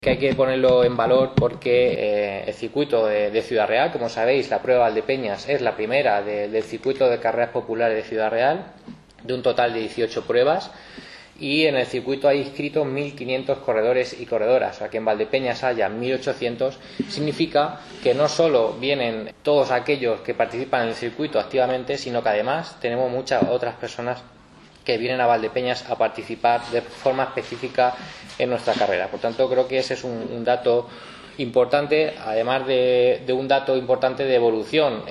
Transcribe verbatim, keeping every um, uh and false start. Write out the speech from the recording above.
Que hay que ponerlo en valor porque eh, el circuito de, de Ciudad Real, como sabéis, la prueba Valdepeñas es la primera de, del circuito de carreras populares de Ciudad Real, de un total de dieciocho pruebas, y en el circuito hay inscritos mil quinientos corredores y corredoras. O sea, que en Valdepeñas haya mil ochocientos significa que no solo vienen todos aquellos que participan en el circuito activamente, sino que además tenemos muchas otras personas que vienen a Valdepeñas a participar de forma específica en nuestra carrera. Por tanto, creo que ese es un, un dato importante, además de, de un dato importante de evolución